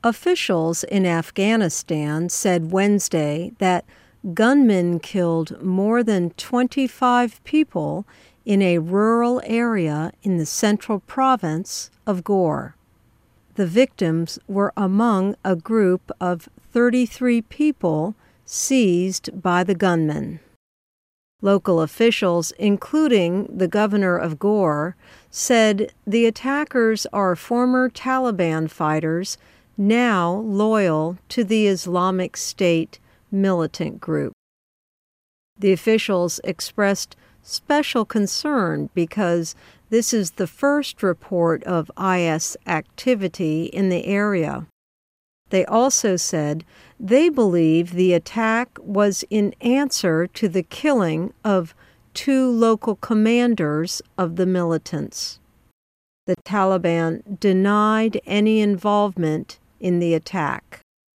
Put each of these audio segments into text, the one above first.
Officials in Afghanistan said Wednesday that gunmen killed more than 25 people in a rural area in the central province of Ghor. The victims were among a group of 33 people seized by the gunmen. Local officials, including the governor of Ghor, said the attackers are former Taliban fighters now loyal to the Islamic State militant group. The officials expressed special concern because this is the first report of IS activity in the area. They also said they believe the attack was in answer to the killing of 2 local commanders of the militants. The Taliban denied any involvement in the attack.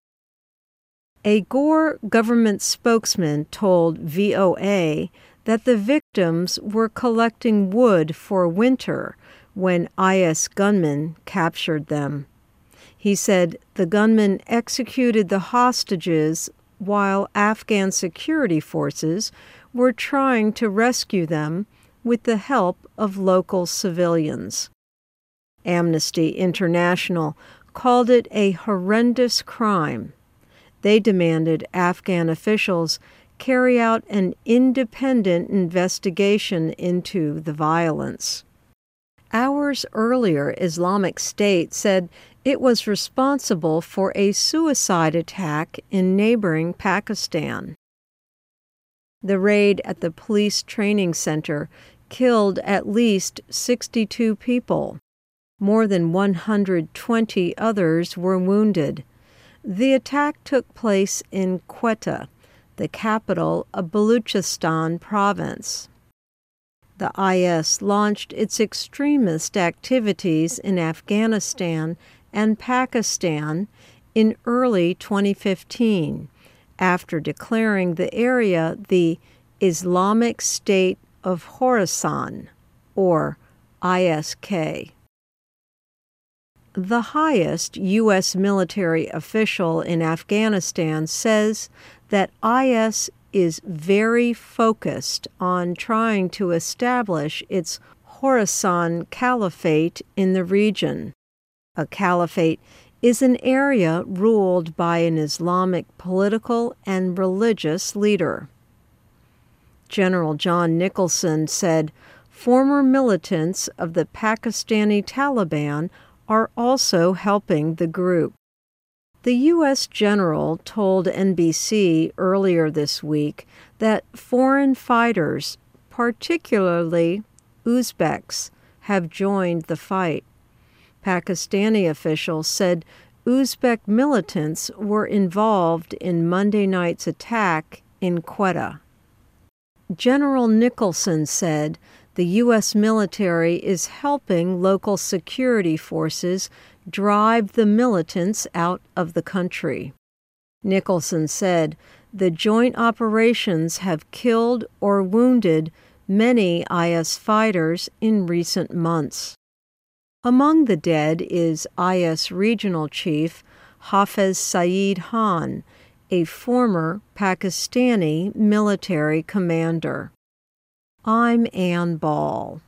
A Ghor government spokesman told VOA that the victims were collecting wood for winter when IS gunmen captured them. He said the gunmen executed the hostages while Afghan security forces were trying to rescue them with the help of local civilians. Amnesty International called it a horrendous crime. They demanded Afghan officials carry out an independent investigation into the violence. Hours earlier, Islamic State said it was responsible for a suicide attack in neighboring Pakistan. The raid at the police training center killed at least 62 people. More than 120 others were wounded. The attack took place in Quetta, the capital of Baluchistan province. The IS launched its extremist activities in Afghanistan and Pakistan in early 2015, after declaring the area the Islamic State of Khorasan, or ISK. The highest U.S. military official in Afghanistan says that IS is very focused on trying to establish its Khorasan Caliphate in the region. A caliphate is an area ruled by an Islamic political and religious leader. General John Nicholson said former militants of the Pakistani Taliban are also helping the group. The U.S. general told NBC earlier this week that foreign fighters, particularly Uzbeks, have joined the fight. Pakistani officials said Uzbek militants were involved in Monday night's attack in Quetta. General Nicholson said the U.S. military is helping local security forces drive the militants out of the country. Nicholson said the joint operations have killed or wounded many IS fighters in recent months. Among the dead is IS regional chief Hafez Saeed Khan, a former Pakistani military commander. I'm Ann Ball.